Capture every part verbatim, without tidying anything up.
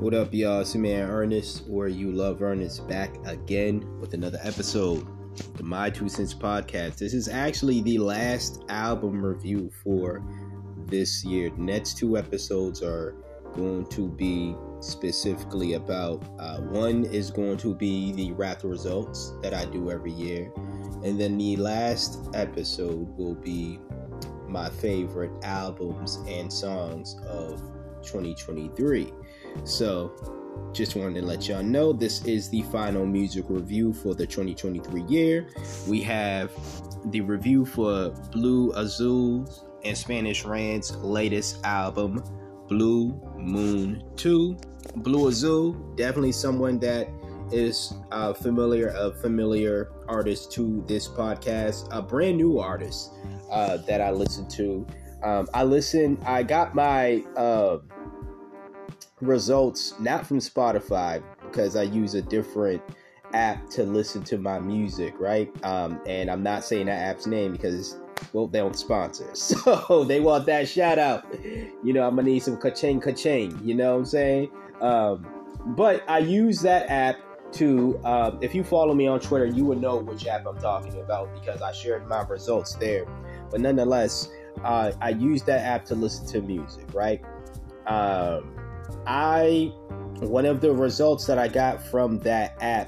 What up, y'all? It's your man Ernest, or You Love Ernest, back again with another episode of the My Two Cents podcast. This is actually the last album review for this year. The next two episodes are going to be specifically about, uh, one is going to be the rap results that I do every year. And then the last episode will be my favorite albums and songs of twenty twenty-three. So just wanted to let y'all know this is the final music review for the twenty twenty-three year. We have the review for Blue Azul and Spanish Rain's latest album, Blue Moon two. Blue Azul, definitely someone that is uh, familiar, a familiar artist to this podcast, a brand new artist uh, that I listen to. Um, I listen, I got my uh, results not from Spotify because I use a different app to listen to my music, right? Um, and I'm not saying that app's name because, well, they don't sponsor. So they want that shout out. You know, I'm gonna need some ka-ching, ka-ching, you know what I'm saying? Um, but I use that app to, um, if you follow me on Twitter, you would know which app I'm talking about because I shared my results there. But nonetheless, uh, I use that app to listen to music, right? Um, I, one of the results that I got from that app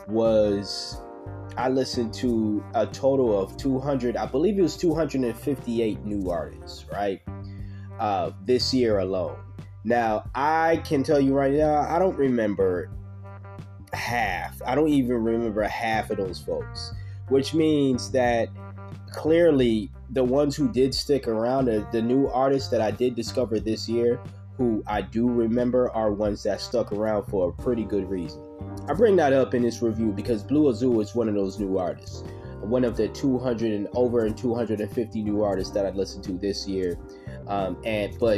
was I listened to a total of two hundred, I believe it was two hundred fifty-eight new artists, right? Uh, this year alone. Now, I can tell you right now, I don't remember half. I don't even remember half of those folks, which means that clearly the ones who did stick around, the, the new artists that I did discover this year, who I do remember, are ones that stuck around for a pretty good reason. I bring that up in this review because Blue Azul is one of those new artists, one of the two hundred and over and two hundred fifty new artists that I listened to this year. Um, and but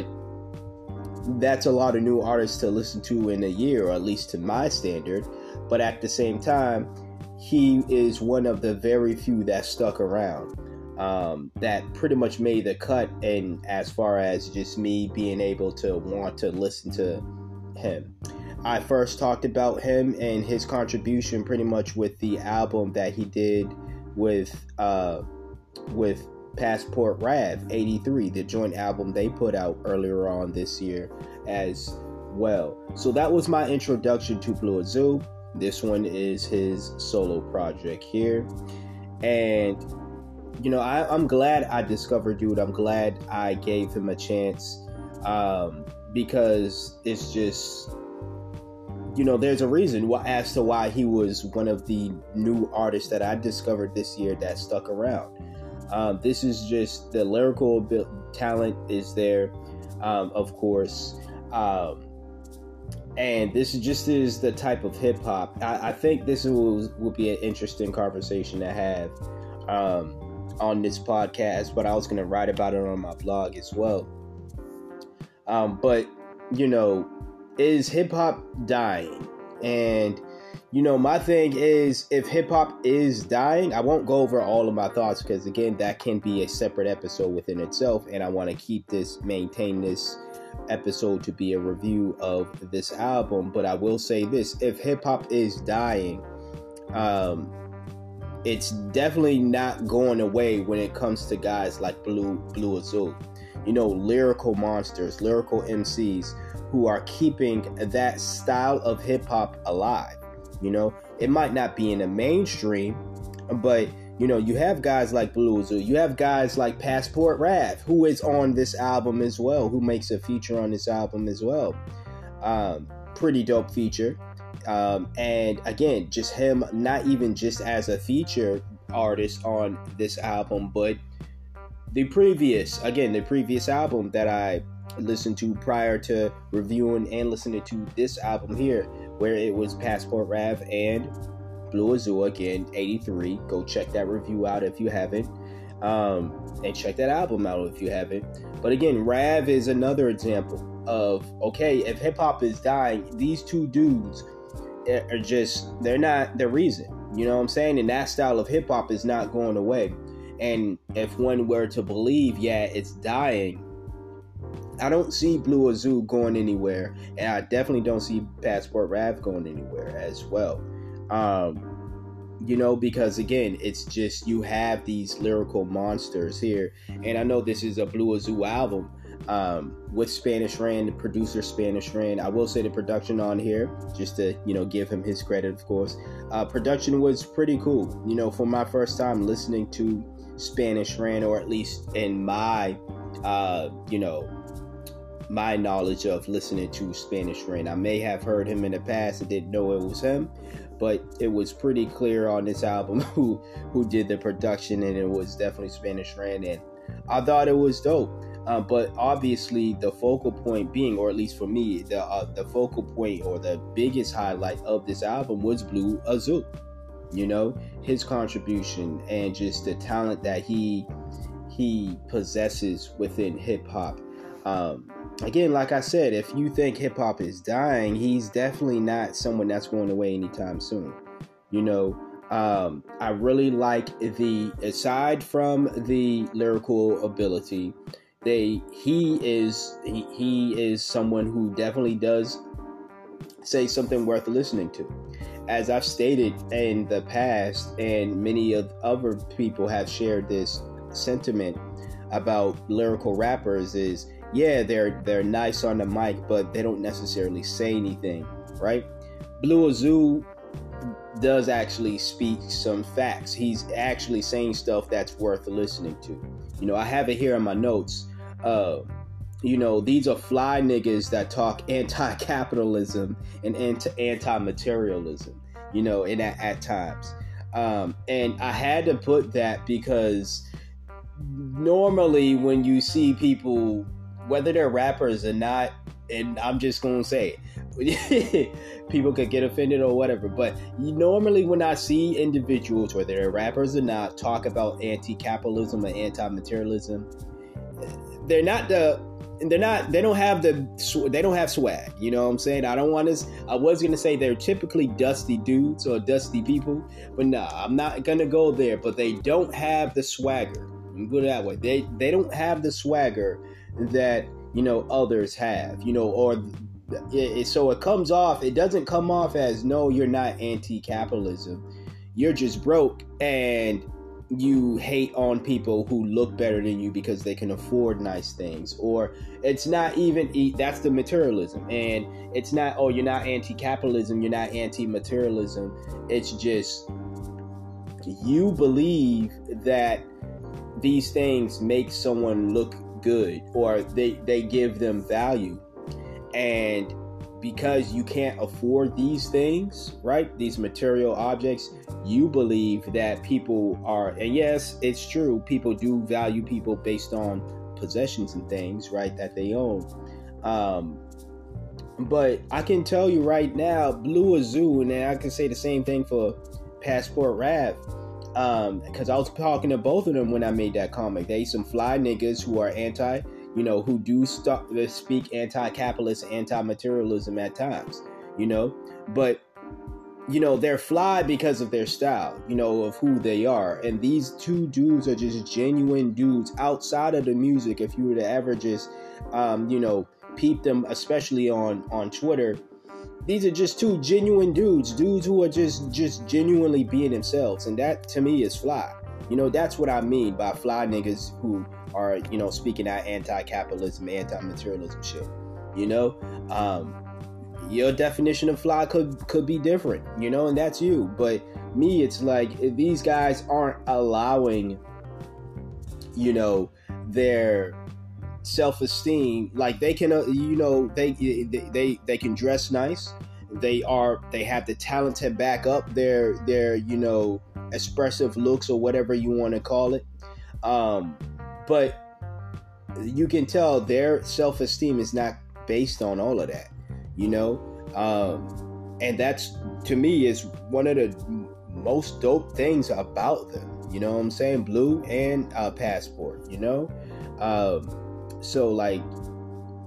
that's a lot of new artists to listen to in a year, or at least to my standard. But at the same time, he is one of the very few that stuck around. Um, that pretty much made the cut, and as far as just me being able to want to listen to him. I first talked about him and his contribution pretty much with the album that he did with uh, with Passport Rav eighty-three, the joint album they put out earlier on this year as well. So that was my introduction to Blue Azul. This one is his solo project here. And you know, I, I'm glad I discovered dude. I'm glad I gave him a chance um, because it's just, you know, there's a reason as to why he was one of the new artists that I discovered this year that stuck around. Um, this is just the lyrical talent is there, um, of course. Um, and this is just is the type of hip hop. I, I think this will, will be an interesting conversation to have um, on this podcast, but I was going to write about it on my blog as well. Um, but, you know, is hip hop dying? And, you know, my thing is, if hip hop is dying, I won't go over all of my thoughts because, again, that can be a separate episode within itself. And I want to keep this, maintain this episode to be a review of this album. But I will say this, if hip hop is dying, um, it's definitely not going away when it comes to guys like Blue Blue Azul. You know, lyrical monsters, lyrical M Cs who are keeping that style of hip hop alive. You know, it might not be in the mainstream, but you know, you have guys like Blue Azul, you have guys like Passport Rav, who is on this album as well, who makes a feature on this album as well. Um, pretty dope feature. Um, and again, just him, not even just as a feature artist on this album, but the previous, again, the previous album that I listened to prior to reviewing and listening to this album here, where it was Passport Rav and Blue Azul, again, eighty-three. Go check that review out if you haven't. Um, and check that album out if you haven't. But again, Rav is another example of, okay, if hip hop is dying, these two dudes are just, they're not the reason. You know what I'm saying? And that style of hip hop is not going away. And if one were to believe, yeah, it's dying, I don't see Blue Azul going anywhere, and I definitely don't see Passport Rav going anywhere as well. Um, you know, because again, it's just you have these lyrical monsters here, and I know this is a Blue Azul album um, with Spanish Ran, the producer Spanish Ran. I will say the production on here, just to you know give him his credit, of course. Uh, production was pretty cool. You know, for my first time listening to Spanish Ran, or at least in my, uh, you know. my knowledge of listening to Spanish Ran. I may have heard him in the past and didn't know it was him, but it was pretty clear on this album who who did the production, and it was definitely Spanish Ran, and I thought it was dope. Uh, but obviously the focal point being, or at least for me, the uh, the focal point or the biggest highlight of this album was Blue Azul. You know, his contribution and just the talent that he he possesses within hip hop. Um, again, like I said, if you think hip hop is dying, he's definitely not someone that's going away anytime soon. You know, um, I really like the, aside from the lyrical ability, they, he is, he, he is someone who definitely does say something worth listening to. As I've stated in the past, and many of other people have shared this sentiment about lyrical rappers, is yeah, they're they're nice on the mic, but they don't necessarily say anything, right? Blue Azul does actually speak some facts. He's actually saying stuff that's worth listening to. You know, I have it here in my notes. Uh, you know, these are fly niggas that talk anti-capitalism and anti- anti-materialism, you know, and at, at times. Um, and I had to put that because normally when you see people, whether they're rappers or not, and I'm just going to say it, people could get offended or whatever, but you, normally when I see individuals, whether they're rappers or not, talk about anti-capitalism or anti-materialism, they're not the, they're not, they don't have the, they don't have swag, you know what I'm saying? I don't want to, I was going to say they're typically dusty dudes or dusty people, but no, I'm not going to go there, but they don't have the swagger. Put it that way. They, they don't have the swagger that, you know, others have, you know, or it, it, so it comes off, it doesn't come off as, no, you're not anti-capitalism. You're just broke and you hate on people who look better than you because they can afford nice things. Or it's not even, that's the materialism. And it's not, oh, you're not anti-capitalism, you're not anti-materialism. It's just, you believe that these things make someone look good, or they, they give them value. And because you can't afford these things, right, these material objects, you believe that people are, and yes, it's true, people do value people based on possessions and things, right, that they own. Um, but I can tell you right now, Blue Azul, and I can say the same thing for Passport Rav, um, because I was talking to both of them when I made that comic. They some fly niggas who are anti, you know, who do stop, speak anti-capitalist, anti-materialism at times, you know, but, you know, they're fly because of their style, you know, of who they are. And these two dudes are just genuine dudes outside of the music. If you were to ever just, um, you know, peep them, especially on, on Twitter, these are just two genuine dudes, dudes who are just, just genuinely being themselves. And that to me is fly. You know, that's what I mean by fly niggas who are, you know, speaking out anti-capitalism, anti-materialism shit. You know, um, your definition of fly could could be different, you know, and that's you. But me, it's like these guys aren't allowing, you know, their self-esteem. Like they can, uh, you know, they they they can dress nice. They are they have the talent to back up their their you know expressive looks or whatever you want to call it. Um, but you can tell their self-esteem is not based on all of that, you know? Um, and that's, to me, is one of the most dope things about them, you know what I'm saying? Blue and uh, Passport, you know? Um, so, like,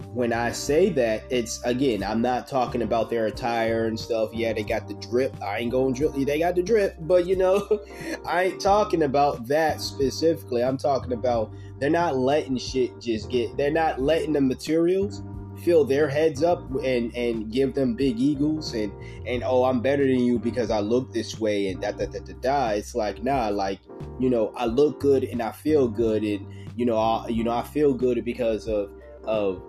when I say that, it's, again, I'm not talking about their attire and stuff. Yeah, they got the drip. I ain't going drip. They got the drip. But, you know, I ain't talking about that specifically. I'm talking about they're not letting shit just get, they're not letting the materials fill their heads up and, and give them big egos and, and, oh, I'm better than you because I look this way and da da da da da. It's like, nah, like, you know, I look good and I feel good. And, you know, I, you know, I feel good because of, of,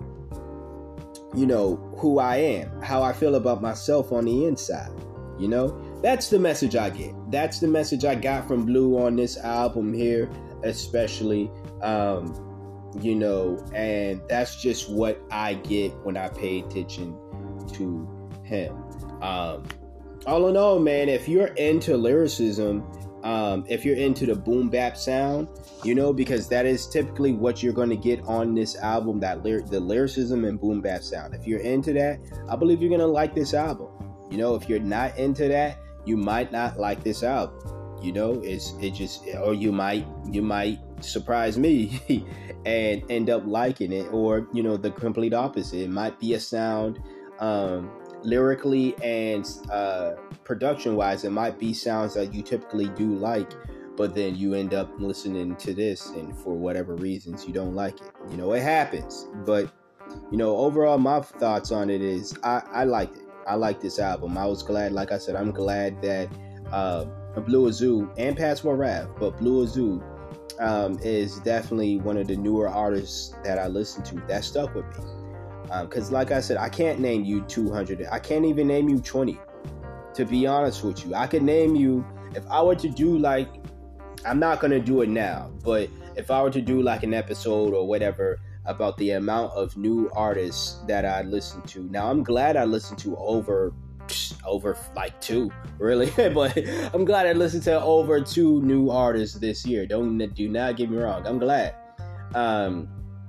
you know, who I am, how I feel about myself on the inside. You know, that's the message I get. That's the message I got from Blue on this album here, especially, um, you know, and that's just what I get when I pay attention to him. Um, all in all, man, if you're into lyricism, um, if you're into the boom bap sound, you know, because that is typically what you're going to get on this album, that lyric, the lyricism and boom bap sound. If you're into that, I believe you're going to like this album. You know, if you're not into that, you might not like this album. You know, it's, it just, or you might, you might surprise me and end up liking it, or, you know, the complete opposite. It might be a sound, um, lyrically and uh, production wise, it might be sounds that you typically do like, but then you end up listening to this and for whatever reasons you don't like it. You know, it happens. But, you know, overall, my thoughts on it is I, I liked it. I liked this album. I was glad, like I said, I'm glad that uh, Blue Azoo and Passport Rav, but Blue Azoo um, is definitely one of the newer artists that I listened to that stuck with me. Because um, like I said, I can't name you two hundred. I can't even name you twenty, to be honest with you. I could name you, if I were to do like, I'm not going to do it now, but if I were to do like an episode or whatever about the amount of new artists that I listened to. Now, I'm glad I listened to over, over like two, really. But I'm glad I listened to over two new artists this year. Don't, do not get me wrong. I'm glad. Um,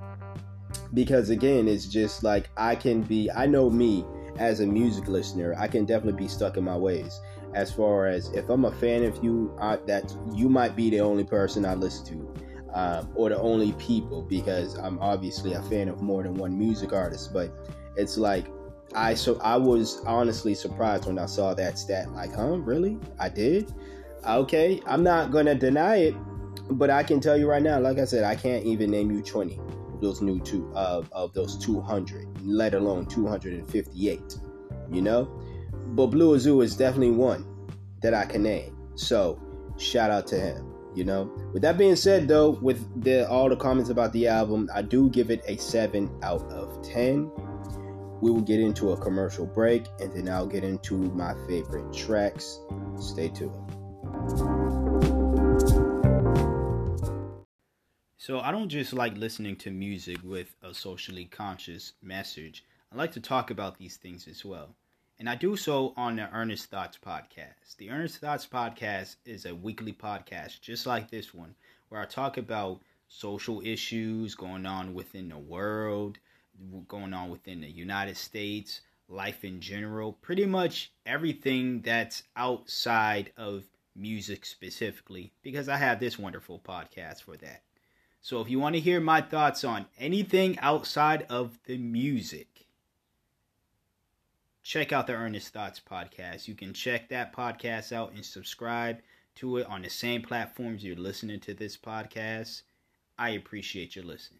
Because again, it's just like I can be, I know me as a music listener, I can definitely be stuck in my ways. As far as if I'm a fan of you, I, that you might be the only person I listen to, um, or the only people, because I'm obviously a fan of more than one music artist. But it's like I so I was honestly surprised when I saw that stat. Like, huh, really? I did? Okay, I'm not gonna deny it, but I can tell you right now, like I said, I can't even name you twenty. Those new two of uh, of those two hundred, let alone two hundred fifty-eight, you know. But Blue Azoo is definitely one that I can name. So shout out to him. You know. With that being said, though, with the all the comments about the album, I do give it a seven out of ten. We will get into a commercial break, and then I'll get into my favorite tracks. Stay tuned. So I don't just like listening to music with a socially conscious message. I like to talk about these things as well. And I do so on the Earnest Thoughts podcast. The Earnest Thoughts podcast is a weekly podcast just like this one, where I talk about social issues going on within the world, going on within the United States, life in general, pretty much everything that's outside of music specifically, because I have this wonderful podcast for that. So if you want to hear my thoughts on anything outside of the music, check out the Earnest Thoughts podcast. You can check that podcast out and subscribe to it on the same platforms you're listening to this podcast. I appreciate your listening.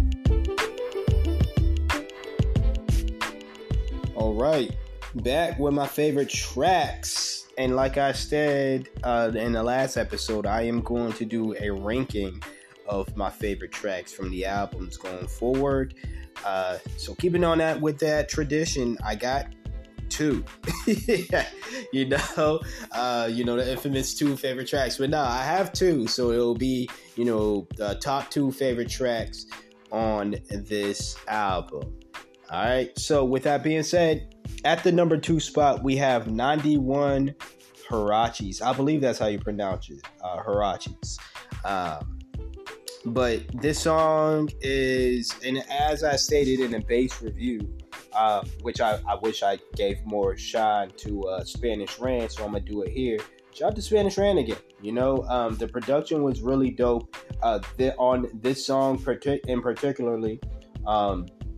All right, back with my favorite tracks. And like I said uh, in the last episode, I am going to do a ranking of my favorite tracks from the albums going forward. Uh, so keeping on that with that tradition, I got two. you know, uh, you know the infamous two favorite tracks. But no, I have two, so it'll be, you know, the top two favorite tracks on this album. All right. So with that being said, at the number two spot, we have ninety-one Huaraches. I believe that's how you pronounce it, uh, Huaraches. Um, But this song is, and as I stated in a bass review, uh, which I, I wish I gave more shine to uh, Spanish Ran, so I'm going to do it here. Shout out to Spanish Ran again. You know, um, the production was really dope uh, th- on this song partic- in particularly. Um,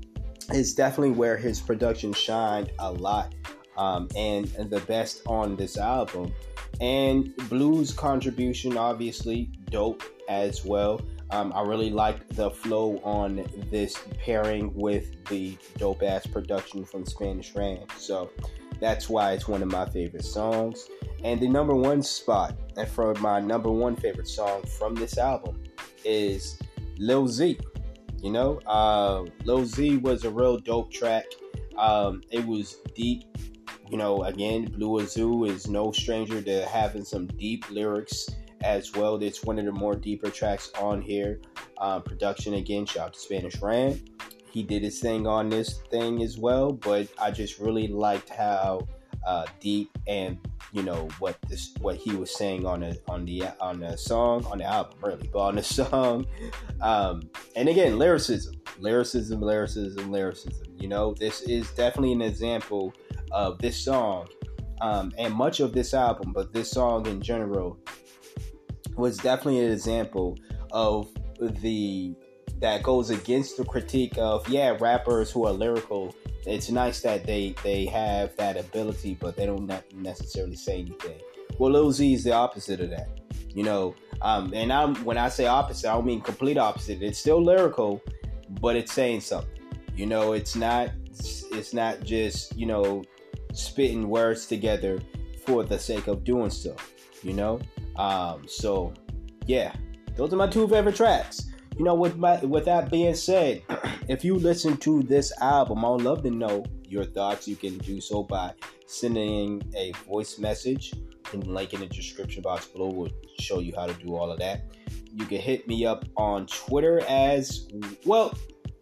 is definitely where his production shined a lot, um, and, and the best on this album. And Blue's contribution, obviously, dope as well. Um, I really like the flow on this pairing with the dope-ass production from Spanish Ran. So that's why it's one of my favorite songs. And the number one spot, and for my number one favorite song from this album, is Lil Z. You know, uh, Lil Z was a real dope track. Um, it was deep. You know, again, Blue Azoo is no stranger to having some deep lyrics as well. It's one of the more deeper tracks on here. Uh, production, again, shout out to Spanish Ran. He did his thing on this thing as well, but I just really liked how uh, deep and, you know, what this what he was saying on the on the on the song, on the album, really, but on the song. Um, and again, lyricism, lyricism, lyricism, lyricism. You know, this is definitely an example of this song, um, and much of this album, but this song in general was definitely an example of the that goes against the critique of, yeah, rappers who are lyrical. It's nice that they they have that ability, but they don't necessarily say anything. Well, Lil Z is the opposite of that, you know. Um, and I'm when I say opposite, I don't mean complete opposite. It's still lyrical, but it's saying something. You know, it's not it's not just, you know, spitting words together for the sake of doing so. You know. Um, so yeah, those are my two favorite tracks. You know, with my, with that being said, if you listen to this album, I would love to know your thoughts. You can do so by sending a voice message, and the link in the description box below will show you how to do all of that. You can hit me up on Twitter as well.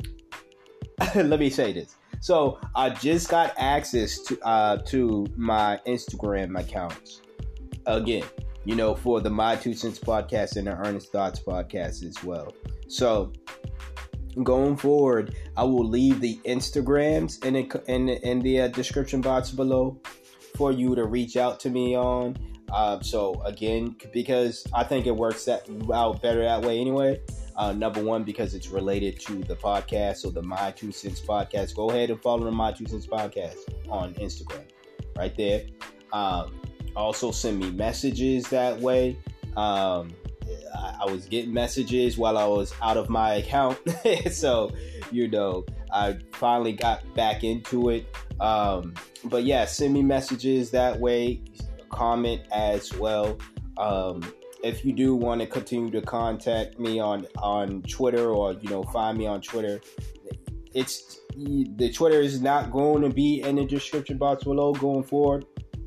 Let me say this. So I just got access to uh, to my Instagram accounts again. You know, for the My Two Cents podcast and the Earnest Thoughts podcast as well. So going forward, I will leave the Instagrams in the, in the, in the uh, description box below for you to reach out to me on. Uh, so again, because I think it works that out better that way anyway. Uh, number one, because it's related to the podcast, so the My Two Cents podcast. Go ahead and follow the My Two Cents podcast on Instagram, right there. Um, Also send me messages that way. Um, I, I was getting messages while I was out of my account. So, you know, I finally got back into it. Um, but yeah, send me messages that way. Comment as well. Um, if you do want to continue to contact me on, on Twitter, or, you know, find me on Twitter, it's the Twitter is not going to be in the description box below going forward.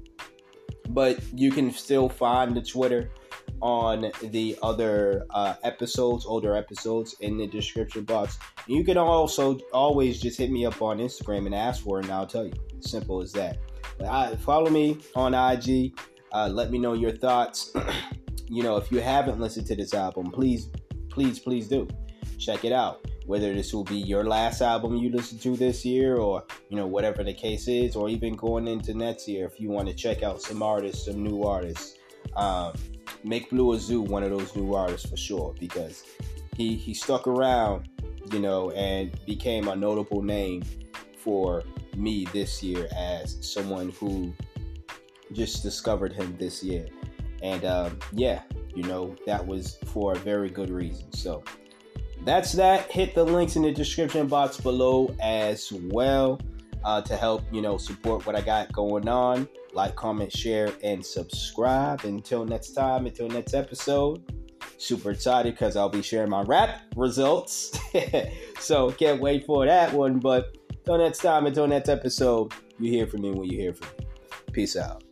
But you can still find the Twitter on the other uh, episodes, older episodes, in the description box. You can also always just hit me up on Instagram and ask for it, and I'll tell you. Simple as that. But I, follow me on I G. Uh, let me know your thoughts. You know, if you haven't listened to this album, please, please, please do. Check it out. Whether this will be your last album you listen to this year, or, you know, whatever the case is, or even going into next year, if you want to check out some artists, some new artists, um, make Blue Azoo one of those new artists for sure, because he, he stuck around, you know, and became a notable name for me this year as someone who just discovered him this year. And um, yeah, you know, that was for a very good reason. So that's that. Hit the links in the description box below as well uh, to help, you know, support what I got going on. Like, comment, share, and subscribe. Until next time, until next episode. Super excited because I'll be sharing my rap results. So can't wait for that one. But until next time, until next episode, you hear from me when you hear from me. Peace out.